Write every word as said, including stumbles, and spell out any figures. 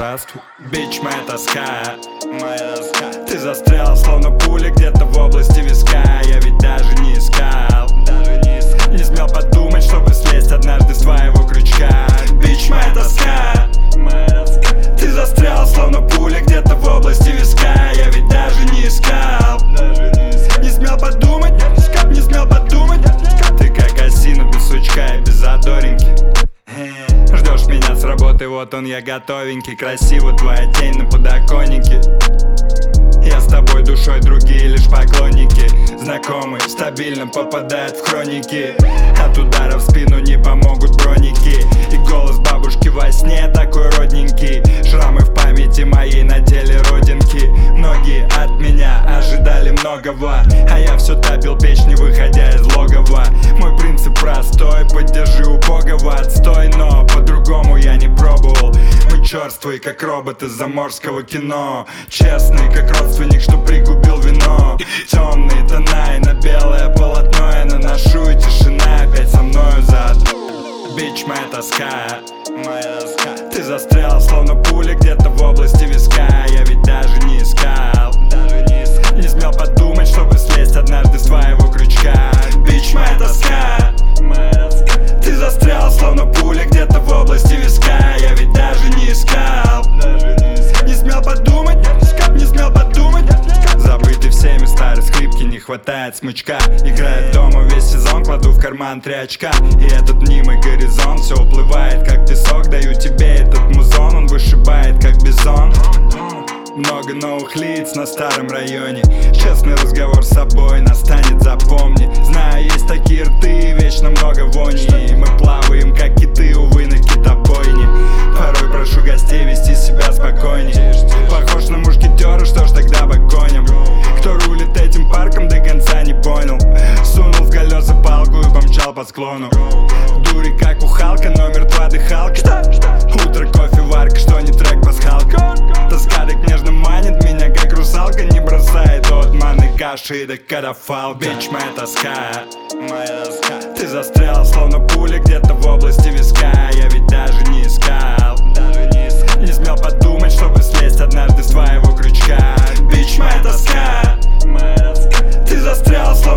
Здравствуй, бич, моя тоска, моя тоска. Ты застрял, словно пуля где-то в области виска. Я ведь даже не искал, даже не искал. Не смел подумать, чтобы слезть однажды с твоего крючка. Бич, моя тоска, моя тоска. Ты застрял, словно пуля где-то в области виска. Я ведь даже не искал, даже не искал. Не смел подумать, не смел подумать. Ты как осина без сучка и без задоринки. Ждешь меня с работы, вот он я готовенький. Красиво твоя тень на подоконнике. Я с тобой душой, другие лишь поклонники. Знакомые стабильно попадают в хроники. От удара в спину не помогут броники. И голос бабушки во сне такой родненький. Шрамы в памяти моей на теле родинки. Многие от меня ожидали многого, а я все топил печь, не выходя из логова. Мой принцип простой, поддержи убогого отстой. Но по-другому я не пробовал. Мы черствые, как роботы заморского кино. Честный, как родственник, что пригубил вино. Темные тона и на белое полотно я наношу, и тишина опять со мною заодно. Бич, моя тоска, моя тоска. Ты застрял, словно пуля где-то в области виска. Я ведь даже не искал, даже не искал. Не смел подумать, чтобы слезть однажды с твоего крючка. Бич, моя тоска, моя тоска. Ты застрял, словно пуля где-то в области виска. Я ведь даже не искал, даже не искал. Не смел подумать, не смел подумать. Забытый всеми старый скрипки, не хватает смычка. Играет дома весь сезон, кладу в карман три очка. И этот мнимый горизонт все уплывает, как песок. Даю тебе этот музон, он вышибает, как бизон. Много новых лиц на старом районе. Честный разговор с собой настанет, запомни. Знаю, есть такие рты, вечно много вони. И мы плаваем, как киты, увы, на китобойне. Порой прошу гостей вести себя спокойней. Похож на мушкетера, что ж тогда погоним. Кто рулит этим парком, до конца не понял. Сунул в колеса палку и помчал по склону. Дури, как у Халка, но мертва дыхалка. Утро, кофе, варка, что не трек, пасхалка. Тоска так нежно манит меня, как русалка. Не бросает от маны каши и до катафалка. Бич, моя тоска, моя тоска. Ты застрял, словно пуля где-то в области виска. Я ведь даже не искал, даже не искал. Не смел подумать, чтобы слезть однажды с твоего крючка. Бич, моя тоска, моя тоска. Ты застрял, словно